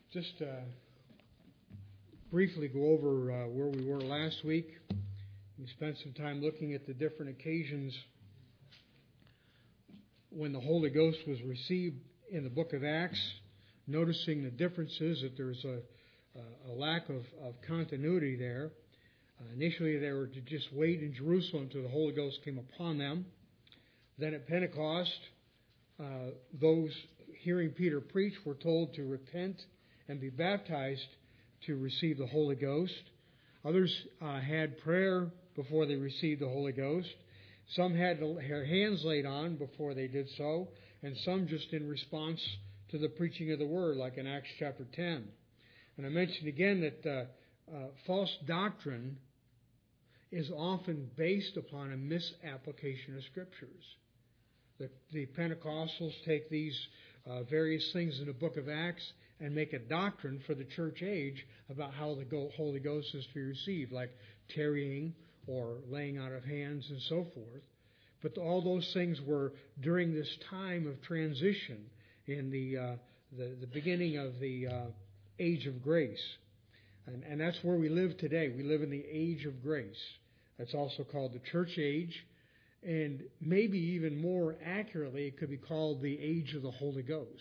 Just briefly go over where we were last week. We spent some time looking at the different occasions when the Holy Ghost was received in the book of Acts, noticing the differences, that there's a lack of continuity there. Initially, they were to just wait in Jerusalem until the Holy Ghost came upon them. Then at Pentecost, those hearing Peter preach were told to repent and be baptized to receive the Holy Ghost. Others had prayer before they received the Holy Ghost. Some had their hands laid on before they did so, and some just in response to the preaching of the Word, like in Acts chapter 10. And I mentioned again that false doctrine is often based upon a misapplication of Scriptures. The Pentecostals take these various things in the book of Acts and make a doctrine for the church age about how the Holy Ghost is to be received, like tarrying or laying out of hands and so forth. But all those things were during this time of transition in the beginning of the age of grace. And that's where we live today. We live in the age of grace. That's also called the church age. And maybe even more accurately, it could be called the age of the Holy Ghost.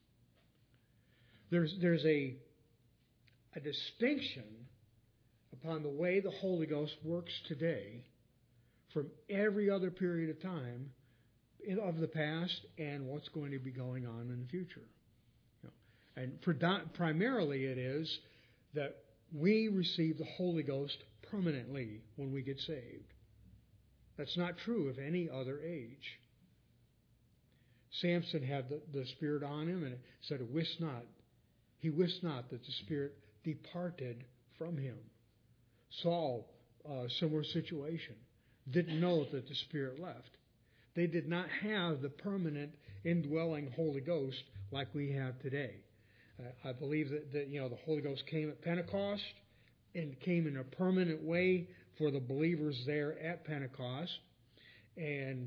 There's a distinction upon the way the Holy Ghost works today from every other period of time of the past and what's going to be going on in the future. And primarily it is that we receive the Holy Ghost permanently when we get saved. That's not true of any other age. Samson had the Spirit on him, and it said, he wist not that the Spirit departed from him. Saul, similar situation, didn't know that the Spirit left. They did not have the permanent indwelling Holy Ghost like we have today. I believe that the Holy Ghost came at Pentecost and came in a permanent way for the believers there at Pentecost. And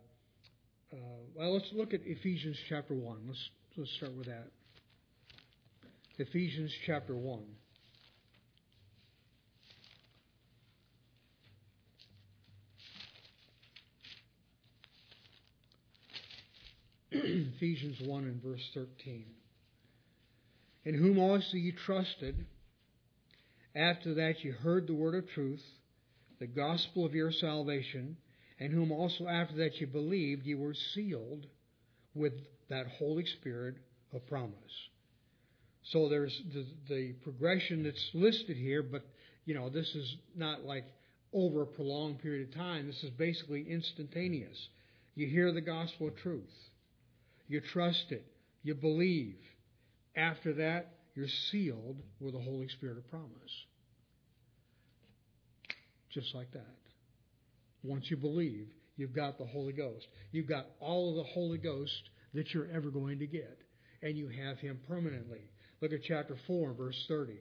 let's look at Ephesians chapter 1. Let's start with that. Ephesians chapter 1. Ephesians 1 and verse 13. In whom also ye trusted, after that ye heard the word of truth, the gospel of your salvation, and whom also after that ye believed, ye were sealed with that Holy Spirit of promise. So there's the progression that's listed here, but this is not like over a prolonged period of time. This is basically instantaneous. You hear the gospel of truth. You trust it. You believe. After that, you're sealed with the Holy Spirit of promise. Just like that. Once you believe, you've got the Holy Ghost. You've got all of the Holy Ghost that you're ever going to get. And you have Him permanently. Look at chapter 4, verse 30.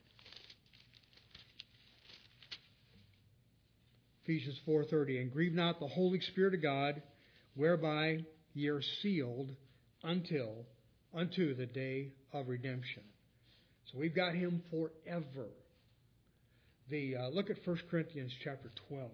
Ephesians 4:30. And grieve not the Holy Spirit of God, whereby ye are sealed unto the day of redemption. So we've got Him forever. Look at 1 Corinthians chapter 12.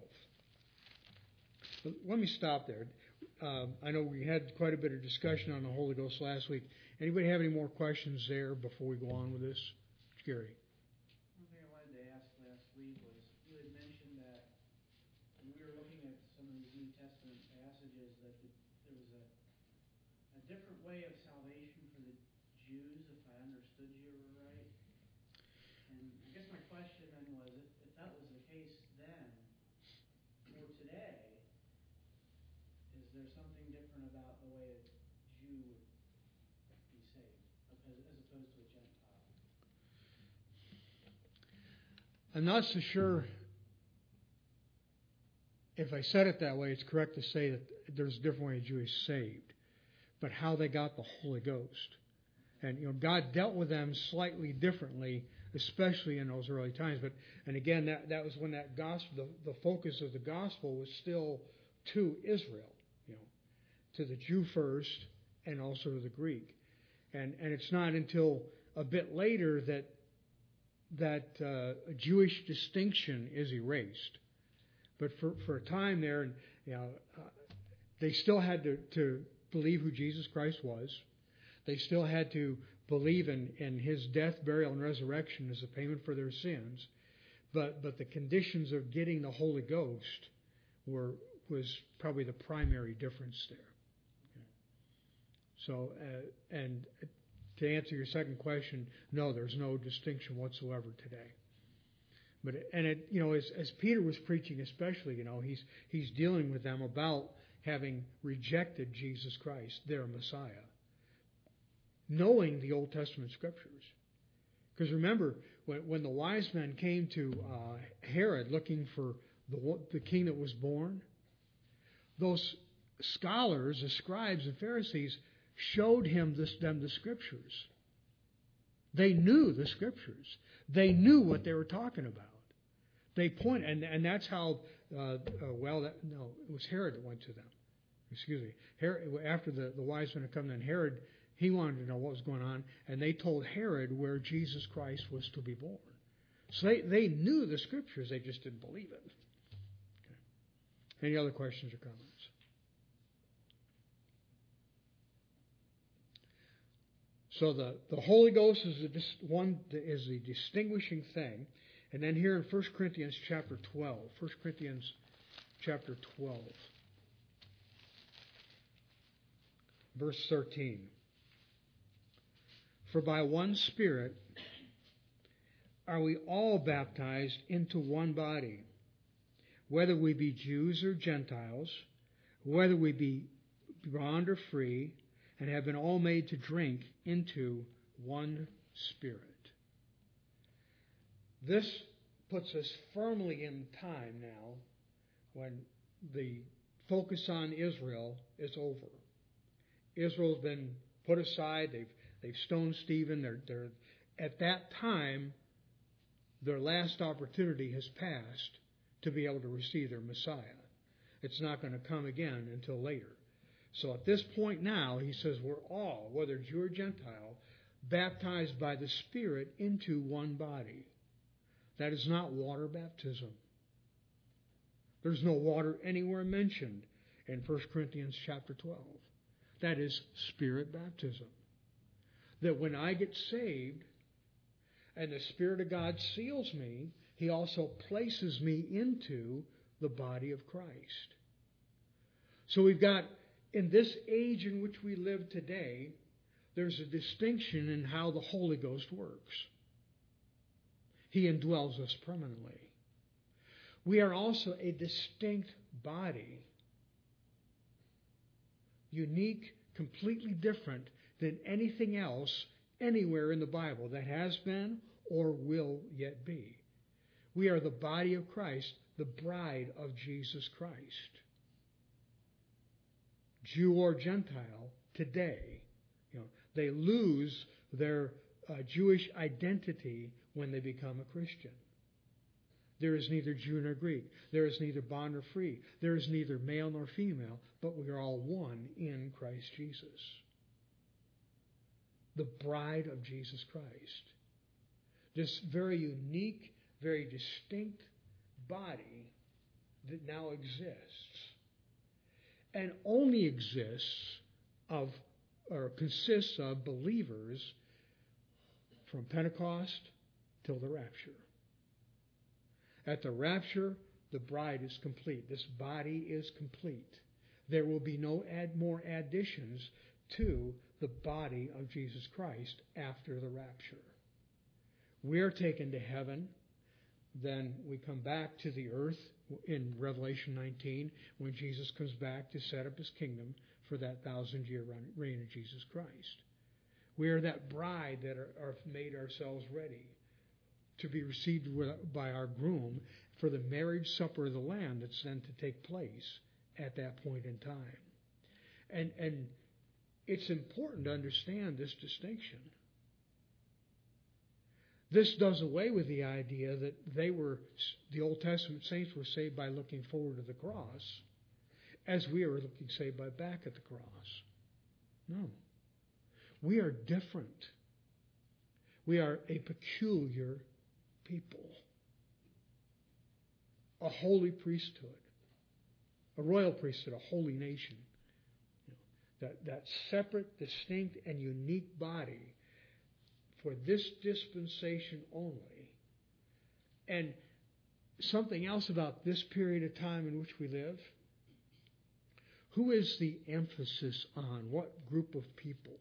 Let me stop there. I know we had quite a bit of discussion on the Holy Ghost last week. Anybody have any more questions there before we go on with this? Gary. One thing I wanted to ask last week was, you had mentioned that when we were looking at some of these New Testament passages, that there was a different way of salvation for the Jews, if I understood you right. And I guess my question then was, if that was the case then, for today, is there something different about the way a Jew would be saved, as opposed to a Gentile? I'm not so sure if I said it that way, it's correct to say that there's a different way a Jew is saved. But how they got the Holy Ghost. And God dealt with them slightly differently, especially in those early times. And again, that was when that gospel, the focus of the gospel was still to Israel, to the Jew first, and also to the Greek. And it's not until a bit later that Jewish distinction is erased. But for a time there, they still had to believe who Jesus Christ was. They still had to believe in His death, burial, and resurrection as a payment for their sins. But the conditions of getting the Holy Ghost was probably the primary difference there. So, and to answer your second question, no, there's no distinction whatsoever today. But as Peter was preaching, especially, he's dealing with them about having rejected Jesus Christ, their Messiah, knowing the Old Testament Scriptures. Because remember, when the wise men came to Herod looking for the king that was born, those scholars, the scribes and Pharisees, showed them the Scriptures. They knew the Scriptures. They knew what they were talking about. They point, and that's how. It was Herod that went to them. Excuse me. Herod, after the wise men had come, then Herod, he wanted to know what was going on, and they told Herod where Jesus Christ was to be born. So they knew the Scriptures. They just didn't believe it. Okay. Any other questions or comments? So the Holy Ghost is the distinguishing thing. And then here in 1 Corinthians chapter 12, 1 Corinthians chapter 12, verse 13. For by one Spirit are we all baptized into one body, whether we be Jews or Gentiles, whether we be bond or free, and have been all made to drink into one Spirit. This puts us firmly in time now when the focus on Israel is over. Israel's been put aside. They've stoned Stephen. They're at that time, their last opportunity has passed to be able to receive their Messiah. It's not going to come again until later. So at this point now, he says we're all, whether Jew or Gentile, baptized by the Spirit into one body. That is not water baptism. There's no water anywhere mentioned in 1 Corinthians chapter 12. That is Spirit baptism. That when I get saved and the Spirit of God seals me, He also places me into the body of Christ. So we've got, in this age in which we live today, there's a distinction in how the Holy Ghost works. He indwells us permanently. We are also a distinct body, unique, completely different than anything else anywhere in the Bible that has been or will yet be. We are the body of Christ, the bride of Jesus Christ. Jew or Gentile, today, they lose their Jewish identity when they become a Christian. There is neither Jew nor Greek. There is neither bond nor free. There is neither male nor female, but we are all one in Christ Jesus. The bride of Jesus Christ. This very unique, very distinct body that now exists. And only exists consists of believers from Pentecost till the rapture. At the rapture, the bride is complete. This body is complete. There will be no more additions to the body of Jesus Christ after the rapture. We are taken to heaven. Then we come back to the earth in Revelation 19 when Jesus comes back to set up His kingdom for that 1,000-year reign of Jesus Christ. We are that bride that are made ourselves ready to be received by our groom for the marriage supper of the Lamb that's then to take place at that point in time. And it's important to understand this distinction. This does away with the idea that the Old Testament saints were saved by looking forward to the cross, as we are looking saved by back at the cross. No. We are different. We are a peculiar people, a holy priesthood, a royal priesthood, a holy nation. That separate, distinct, and unique body for this dispensation only. And something else about this period of time in which we live. Who is the emphasis on? What group of peoples?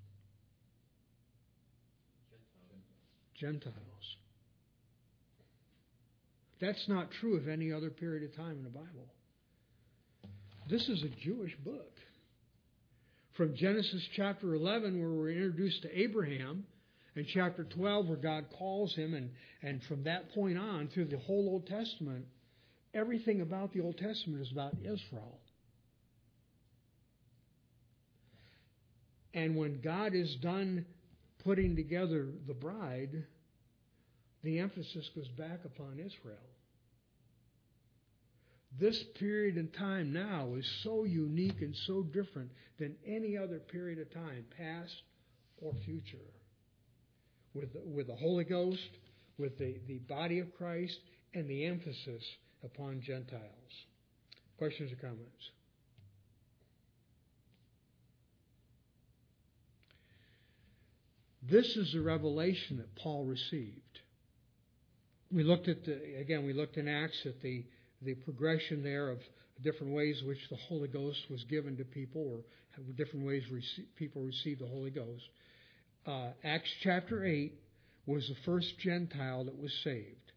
Gentiles. That's not true of any other period of time in the Bible. This is a Jewish book. From Genesis chapter 11, where we're introduced to Abraham, and chapter 12, where God calls him, and from that point on, through the whole Old Testament, everything about the Old Testament is about Israel. And when God is done putting together the bride, the emphasis goes back upon Israel. This period in time now is so unique and so different than any other period of time, past or future. With the Holy Ghost, with the body of Christ, and the emphasis upon Gentiles. Questions or comments? This is the revelation that Paul received. We looked in Acts at the progression there of different ways in which the Holy Ghost was given to people, or different ways people received the Holy Ghost. Acts chapter 8 was the first Gentile that was saved,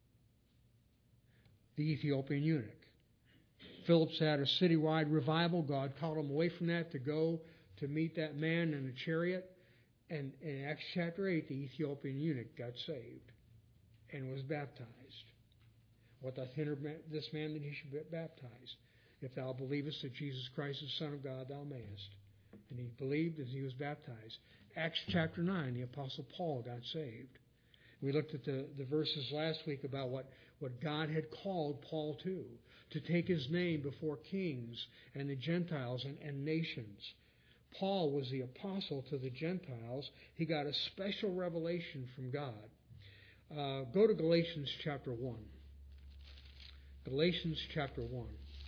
the Ethiopian eunuch. Philip had a citywide revival. God called him away from that to go to meet that man in a chariot. And in Acts chapter 8, the Ethiopian eunuch got saved and was baptized. What doth hinder this man that he should be baptized? If thou believest that Jesus Christ is the Son of God, thou mayest. And he believed as he was baptized. Acts chapter 9, the Apostle Paul got saved. We looked at the verses last week about what God had called Paul to take his name before kings and the Gentiles and nations. Paul was the apostle to the Gentiles. He got a special revelation from God. Go to Galatians chapter 1. Galatians chapter 1.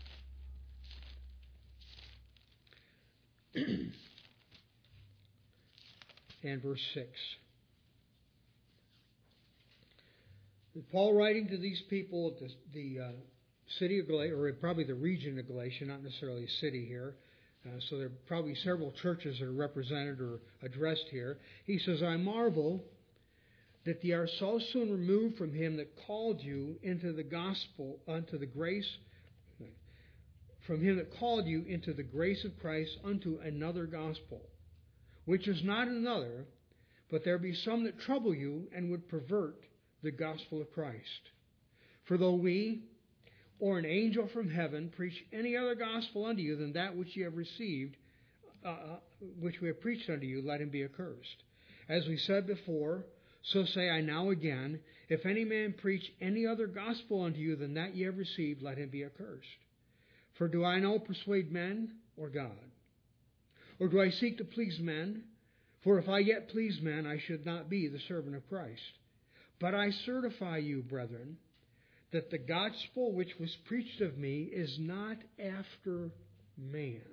And verse 6. Paul writing to these people at the city of Galatia, or probably the region of Galatia, not necessarily a city here. So there are probably several churches that are represented or addressed here. He says, I marvel that ye are so soon removed from him that called you into the gospel, unto the grace, from him that called you into the grace of Christ unto another gospel, which is not another, but there be some that trouble you and would pervert the gospel of Christ. For though we, or an angel from heaven, preach any other gospel unto you than that which ye have received, which we have preached unto you, let him be accursed. As we said before, so say I now again, if any man preach any other gospel unto you than that ye have received, let him be accursed. For do I now persuade men or God? Or do I seek to please men? For if I yet please men, I should not be the servant of Christ. But I certify you, brethren, that the gospel which was preached of me is not after man.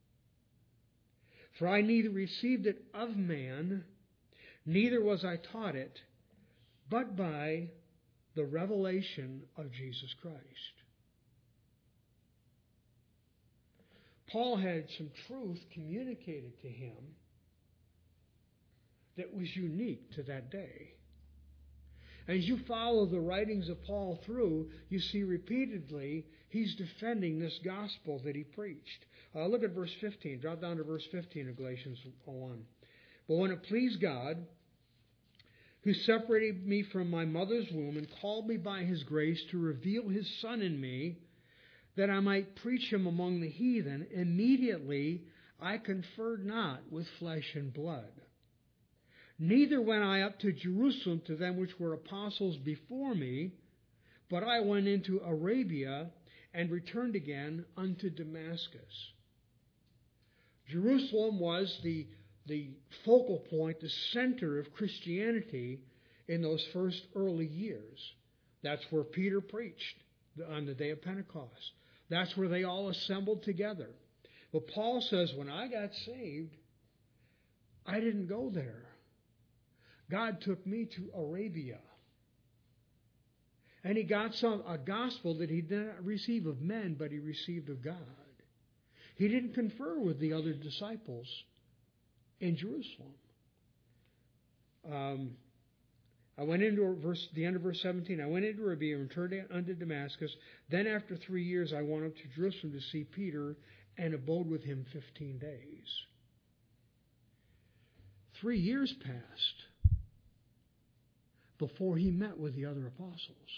For I neither received it of man, neither was I taught it, but by the revelation of Jesus Christ. Paul had some truth communicated to him that was unique to that day. As you follow the writings of Paul through, you see repeatedly he's defending this gospel that he preached. Look at verse 15. Drop down to verse 15 of Galatians 1. But when it pleased God, who separated me from my mother's womb and called me by his grace to reveal his Son in me, that I might preach him among the heathen, immediately I conferred not with flesh and blood. Neither went I up to Jerusalem to them which were apostles before me, but I went into Arabia and returned again unto Damascus. Jerusalem was the the focal point, the center of Christianity in those first early years. That's where Peter preached on the day of Pentecost. That's where they all assembled together. But Paul says, when I got saved, I didn't go there. God took me to Arabia. And he got a gospel that he did not receive of men, but he received of God. He didn't confer with the other disciples in Jerusalem. I went into the end of verse 17. I went into Arabia and returned unto Damascus. Then after 3 years I went up to Jerusalem to see Peter and abode with him 15 days. 3 years passed before he met with the other apostles.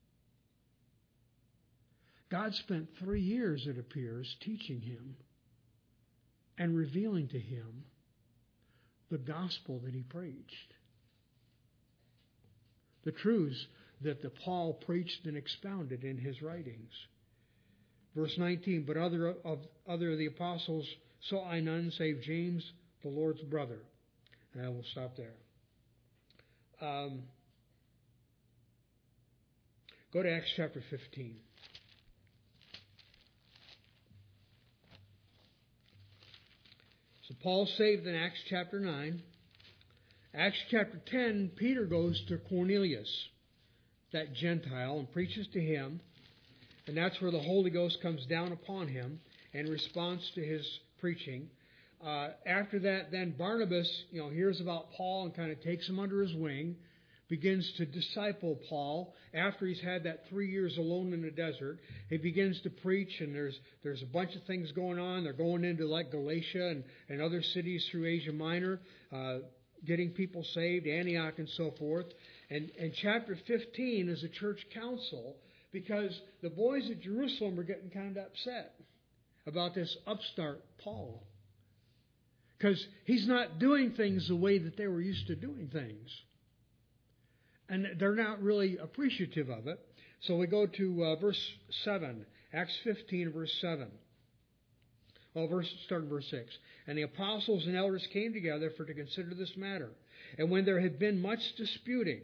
God spent 3 years, it appears, teaching him and revealing to him the gospel that he preached. The truths that Paul preached and expounded in his writings. Verse 19, but other of the apostles saw I none save James, the Lord's brother. And I will stop there. Go to Acts chapter 15. So Paul's saved in Acts chapter 9. Acts chapter 10, Peter goes to Cornelius, that Gentile, and preaches to him. And that's where the Holy Ghost comes down upon him in response to his preaching. After that, then Barnabas, hears about Paul and kind of takes him under his wing, begins to disciple Paul. After he's had that 3 years alone in the desert, he begins to preach, and there's a bunch of things going on. They're going into like Galatia and other cities through Asia Minor, getting people saved, Antioch and so forth. And chapter 15 is a church council, because the boys at Jerusalem are getting kind of upset about this upstart Paul. Because he's not doing things the way that they were used to doing things. And they're not really appreciative of it. So we go to verse 7, Acts 15, verse 7. Start in verse 6. And the apostles and elders came together to consider this matter. And when there had been much disputing,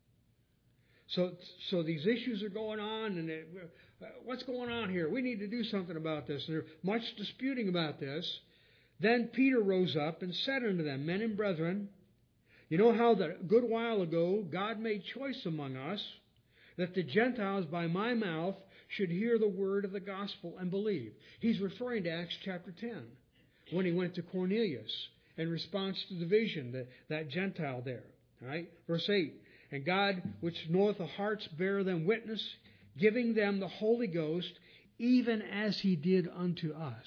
so these issues are going on, and what's going on here? We need to do something about this. And there's much disputing about this. Then Peter rose up and said unto them, Men and brethren, you know how that a good while ago God made choice among us, that the Gentiles by my mouth should hear the word of the gospel and believe. He's referring to Acts chapter 10, when he went to Cornelius in response to the vision, that Gentile there. All right? Verse 8, and God, which knoweth the hearts, bear them witness, giving them the Holy Ghost, even as he did unto us.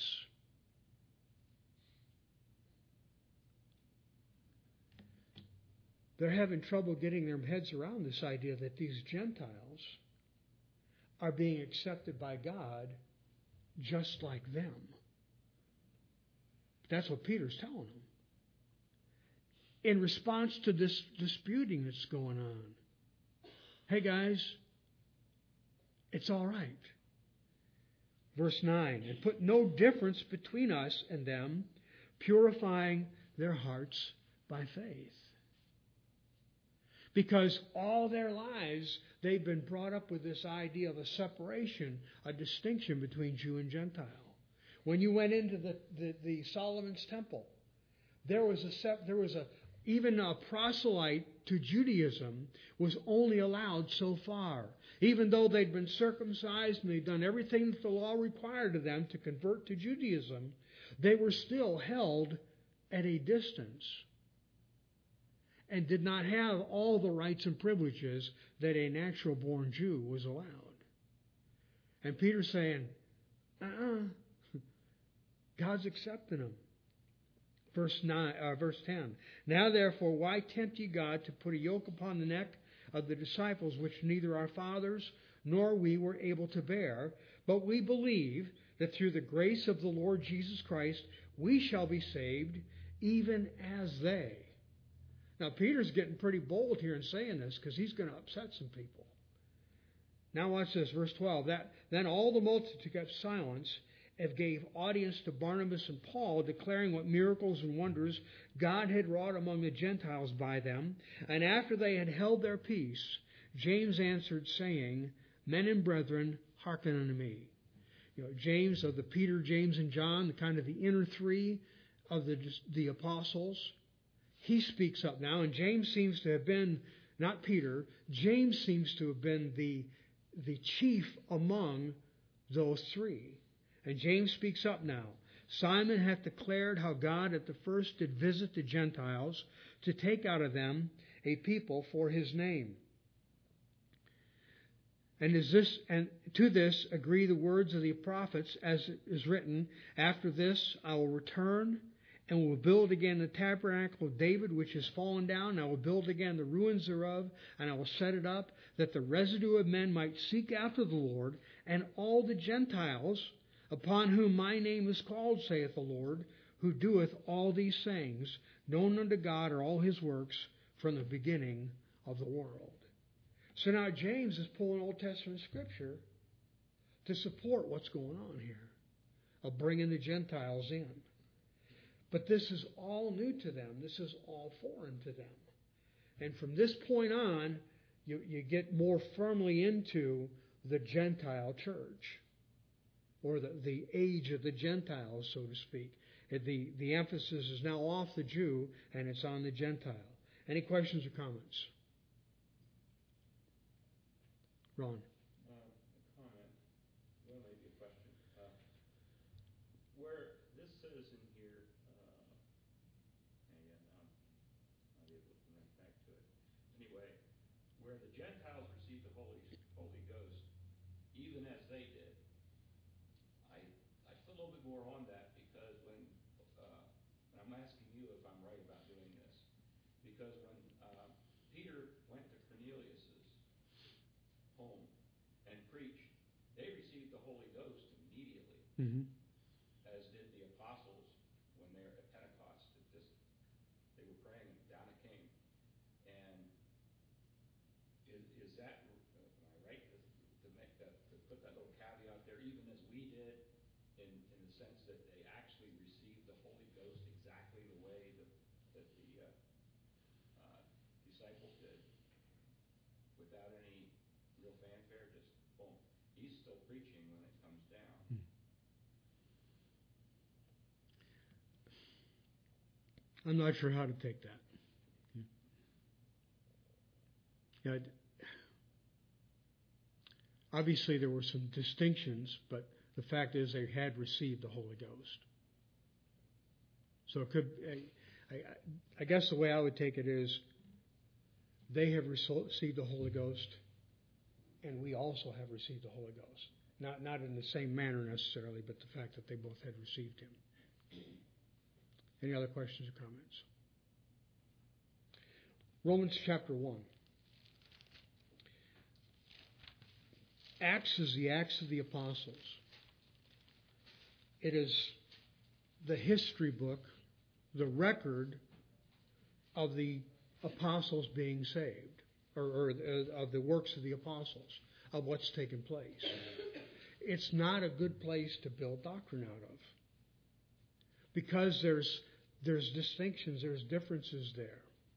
They're having trouble getting their heads around this idea that these Gentiles are being accepted by God just like them. That's what Peter's telling them. In response to this disputing that's going on. Hey guys, it's all right. Verse 9, and put no difference between us and them, purifying their hearts by faith. Because all their lives, they've been brought up with this idea of a separation, a distinction between Jew and Gentile. When you went into the Solomon's temple, there was even a proselyte to Judaism was only allowed so far. Even though they'd been circumcised and they'd done everything that the law required of them to convert to Judaism, they were still held at a distance and did not have all the rights and privileges that a natural-born Jew was allowed. And Peter's saying, God's accepting them. Verse 10. Now therefore, why tempt ye God to put a yoke upon the neck of the disciples, which neither our fathers nor we were able to bear? But we believe that through the grace of the Lord Jesus Christ, we shall be saved, even as they. Now, Peter's getting pretty bold here in saying this, because he's going to upset some people. Now watch this, verse 12. Then all the multitude kept silence, and gave audience to Barnabas and Paul, declaring what miracles and wonders God had wrought among the Gentiles by them. And after they had held their peace, James answered, saying, Men and brethren, hearken unto me. James of the Peter, James, and John, the kind of the inner three of the apostles, he speaks up now. And James seems to have been, not Peter, James seems to have been the chief among those three. And James speaks up now. Simon hath declared how God at the first did visit the Gentiles to take out of them a people for his name. And to this agree the words of the prophets, as is written, After this I will return and will build again the tabernacle of David, which is fallen down, and I will build again the ruins thereof, and I will set it up, that the residue of men might seek after the Lord, and all the Gentiles, upon whom my name is called, saith the Lord, who doeth all these things, known unto God are all his works from the beginning of the world. So now James is pulling Old Testament Scripture to support what's going on here, of bringing the Gentiles in. But this is all new to them. This is all foreign to them. And from this point on, you get more firmly into the Gentile church, or the age of the Gentiles, so to speak. The emphasis is now off the Jew, and it's on the Gentile. Any questions or comments? Ron. A comment, well, maybe a question. Where this says in here, and I'm not able to connect back to it. Anyway, where the Gentiles received the Holy Ghost, even as they did. I put a little bit more on that because when, and I'm asking you if I'm right about doing this, because when Peter went to Cornelius's home and preached, they received the Holy Ghost immediately, as did the apostles when they were at Pentecost. They were praying and down it came. And is that, am I right to make that, to put that little caveat there, even as we did, in the sense that they actually received the Holy Ghost exactly the way that the disciples did, without any real fanfare, just boom. He's still preaching when it comes down. I'm not sure how to take that. Yeah, obviously, there were some distinctions, but the fact is they had received the Holy Ghost. So it could, I guess the way I would take it is, they have received the Holy Ghost, and we also have received the Holy Ghost. Not in the same manner necessarily, but the fact that they both had received Him. Any other questions or comments? Romans chapter 1. Acts is the Acts of the Apostles. It is the history book, the record of the apostles being saved, or of the works of the apostles, of what's taken place. It's not a good place to build doctrine out of, because there's distinctions, there's differences there.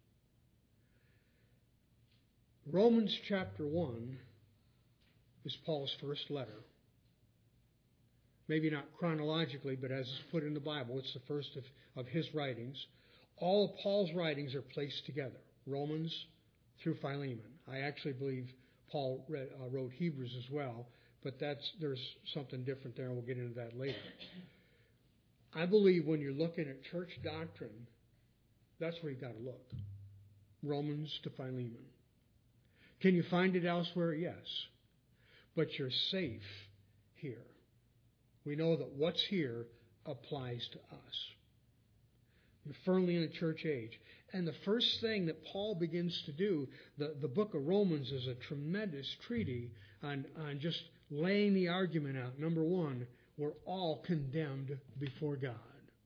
Romans chapter 1 is Paul's first letter. Maybe not chronologically, but as it's put in the Bible, it's the first of his writings. All of Paul's writings are placed together, Romans through Philemon. I actually believe Paul wrote Hebrews as well, but there's something different there, and we'll get into that later. I believe when you're looking at church doctrine, that's where you've got to look. Romans to Philemon. Can you find it elsewhere? Yes. But you're safe here. We know that what's here applies to us. You're firmly in a church age. And the first thing that Paul begins to do, the book of Romans is a tremendous treatise on just laying the argument out. Number one, we're all condemned before God.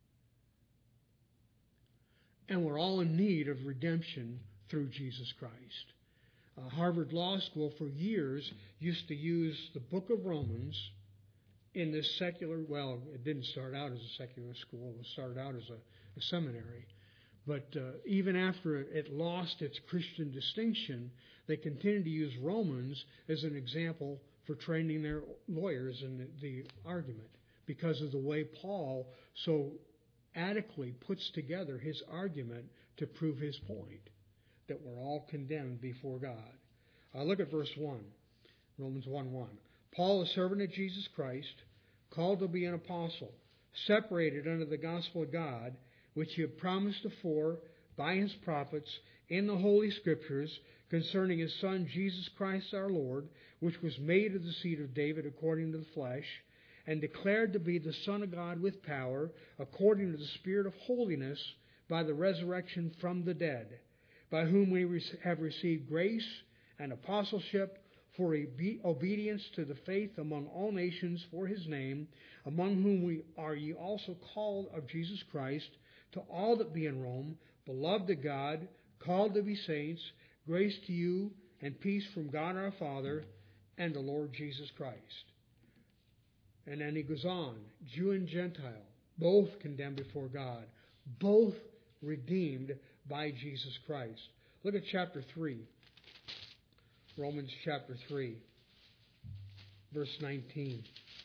And we're all in need of redemption through Jesus Christ. Harvard Law School for years used to use the book of Romans in this secular, well, it didn't start out as a secular school. It started out as a seminary. But even after it lost its Christian distinction, they continued to use Romans as an example for training their lawyers in the argument because of the way Paul so adequately puts together his argument to prove his point, that we're all condemned before God. Look at verse 1, Romans 1:1. Paul, a servant of Jesus Christ, called to be an apostle, separated under the gospel of God, which he had promised afore by his prophets in the Holy Scriptures concerning his Son Jesus Christ our Lord, which was made of the seed of David according to the flesh, and declared to be the Son of God with power, according to the Spirit of holiness, by the resurrection from the dead, by whom we have received grace and apostleship for obedience to the faith among all nations for his name, among whom we are ye also called of Jesus Christ, to all that be in Rome, beloved of God, called to be saints, grace to you and peace from God our Father and the Lord Jesus Christ. And then he goes on, Jew and Gentile, both condemned before God, both redeemed by Jesus Christ. Look at chapter 3. Romans chapter 3, verse 19.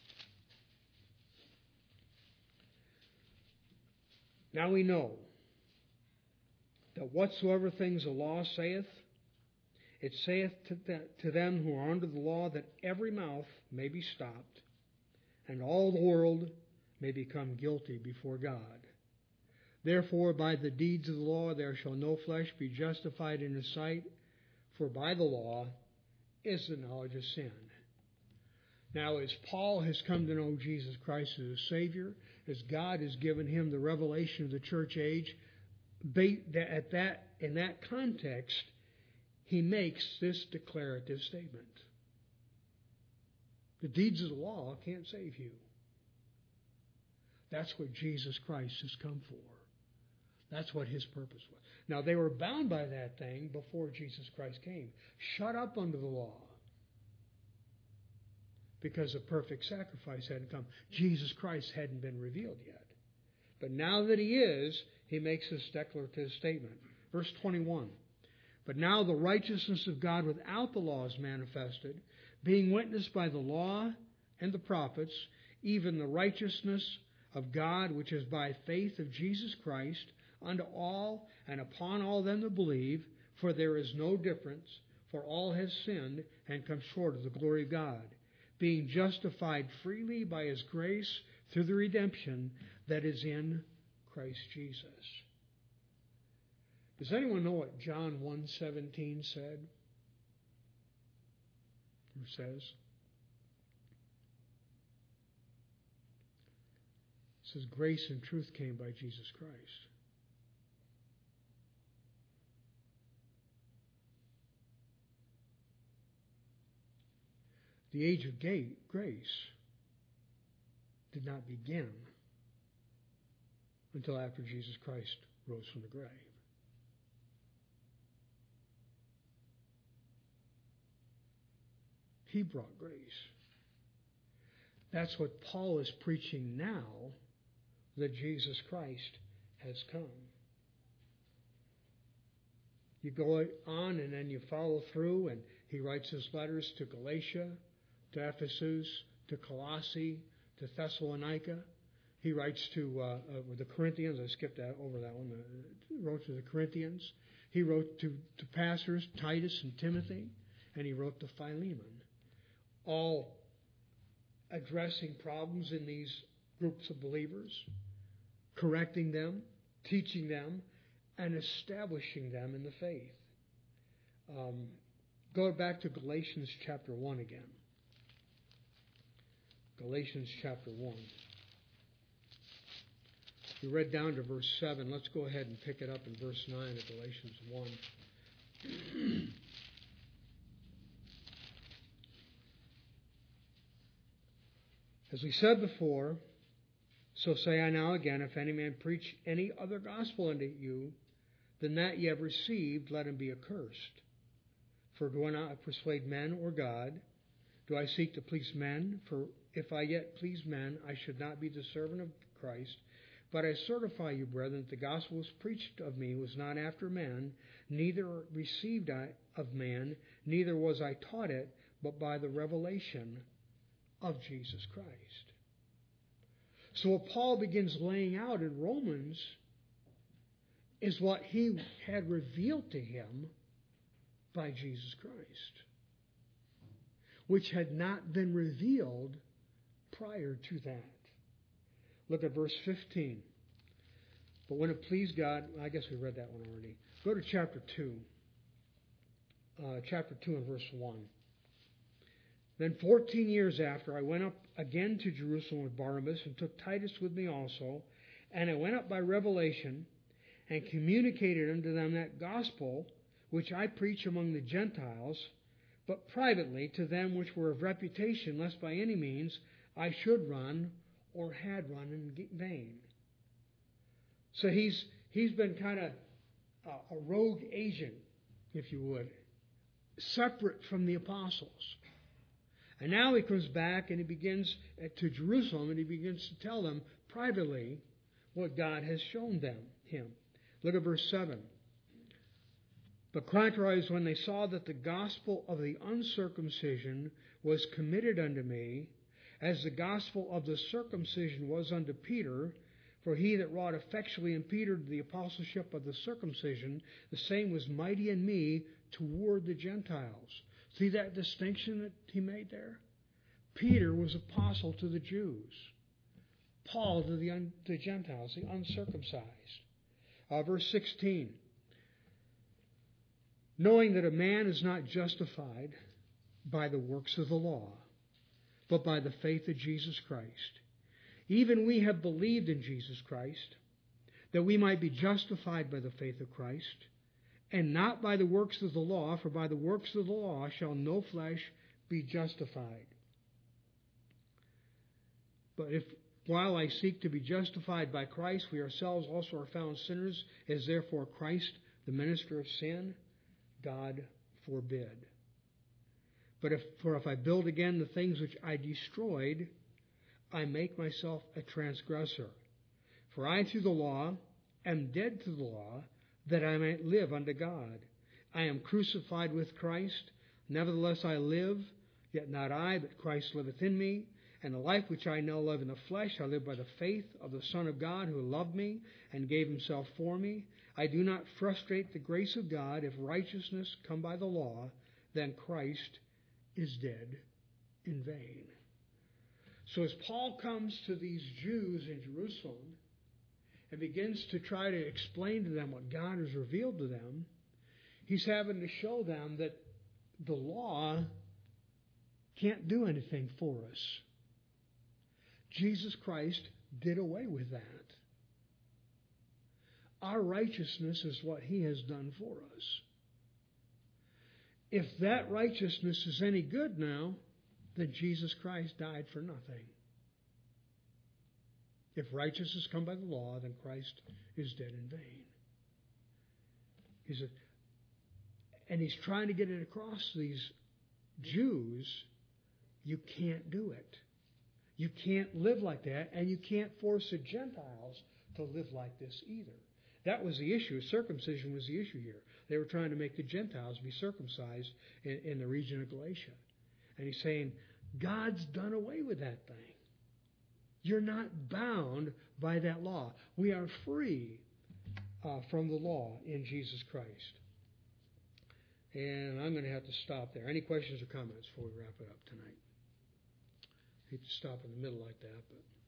Now we know that whatsoever things the law saith, it saith to them who are under the law, that every mouth may be stopped, and all the world may become guilty before God. Therefore, by the deeds of the law there shall no flesh be justified in his sight, for by the law is the knowledge of sin. Now, as Paul has come to know Jesus Christ as a Savior, as God has given him the revelation of the church age, in that context, he makes this declarative statement. The deeds of the law can't save you. That's what Jesus Christ has come for. That's what his purpose was. Now, they were bound by that thing before Jesus Christ came. Shut up under the law. Because a perfect sacrifice hadn't come. Jesus Christ hadn't been revealed yet. But now that he is, he makes this declarative statement. Verse 21. But now the righteousness of God without the law is manifested, being witnessed by the law and the prophets, even the righteousness of God which is by faith of Jesus Christ, unto all and upon all them that believe, for there is no difference, for all have sinned and come short of the glory of God, being justified freely by his grace through the redemption that is in Christ Jesus. Does anyone know what John 1:17 said? Or says? It says, grace and truth came by Jesus Christ. The age of grace did not begin until after Jesus Christ rose from the grave. He brought grace. That's what Paul is preaching now, that Jesus Christ has come. You go on and then you follow through, and he writes his letters to Galatia, to Ephesus, to Colossae, to Thessalonica. He writes to the Corinthians. I skipped over that one. He wrote to the Corinthians. He wrote to pastors, Titus and Timothy, and he wrote to Philemon, all addressing problems in these groups of believers, correcting them, teaching them, and establishing them in the faith. Go back to Galatians chapter 1 again. Galatians chapter 1. We read down to verse 7. Let's go ahead and pick it up in verse 9 of Galatians 1. As we said before, so say I now again, if any man preach any other gospel unto you than that ye have received, let him be accursed. For do I not persuade men or God? Do I seek to please men? For if I yet please men, I should not be the servant of Christ. But I certify you, brethren, that the gospel was preached of me was not after man, neither received I of man, neither was I taught it, but by the revelation of Jesus Christ. So what Paul begins laying out in Romans is what he had revealed to him by Jesus Christ, which had not been revealed prior to that. Look at verse 15. But when it pleased God, I guess we read that one already. Go to chapter 2. Chapter 2 and verse 1. Then 14 years after, I went up again to Jerusalem with Barnabas and took Titus with me also. And I went up by revelation and communicated unto them that gospel which I preach among the Gentiles, but privately to them which were of reputation, lest by any means I should run or had run in vain. So he's been kind of a rogue agent, if you would, separate from the apostles. And now he comes back and he begins to Jerusalem and he begins to tell them privately what God has shown him. Look at verse 7. But contrariwise, when they saw that the gospel of the uncircumcision was committed unto me, as the gospel of the circumcision was unto Peter, for he that wrought effectually in Peter the apostleship of the circumcision, the same was mighty in me toward the Gentiles. See that distinction that he made there? Peter was apostle to the Jews. Paul to the Gentiles, the uncircumcised. Verse 16. Knowing that a man is not justified by the works of the law, but by the faith of Jesus Christ. Even we have believed in Jesus Christ, that we might be justified by the faith of Christ, and not by the works of the law, for by the works of the law shall no flesh be justified. But if while I seek to be justified by Christ, we ourselves also are found sinners, is therefore Christ the minister of sin? God forbid. But if I build again the things which I destroyed, I make myself a transgressor. For I through the law am dead to the law, that I might live unto God. I am crucified with Christ. Nevertheless I live, yet not I, but Christ liveth in me. And the life which I now live in the flesh, I live by the faith of the Son of God, who loved me and gave himself for me. I do not frustrate the grace of God. If righteousness come by the law, then Christ is dead in vain. So as Paul comes to these Jews in Jerusalem and begins to try to explain to them what God has revealed to them, he's having to show them that the law can't do anything for us. Jesus Christ did away with that. Our righteousness is what he has done for us. If that righteousness is any good now, then Jesus Christ died for nothing. If righteousness come by the law, then Christ is dead in vain. And he's trying to get it across to these Jews, you can't do it. You can't live like that, and you can't force the Gentiles to live like this either. That was the issue. Circumcision was the issue here. They were trying to make the Gentiles be circumcised in the region of Galatia. And he's saying, God's done away with that thing. You're not bound by that law. We are free from the law in Jesus Christ. And I'm going to have to stop there. Any questions or comments before we wrap it up tonight? I hate to stop in the middle like that, but...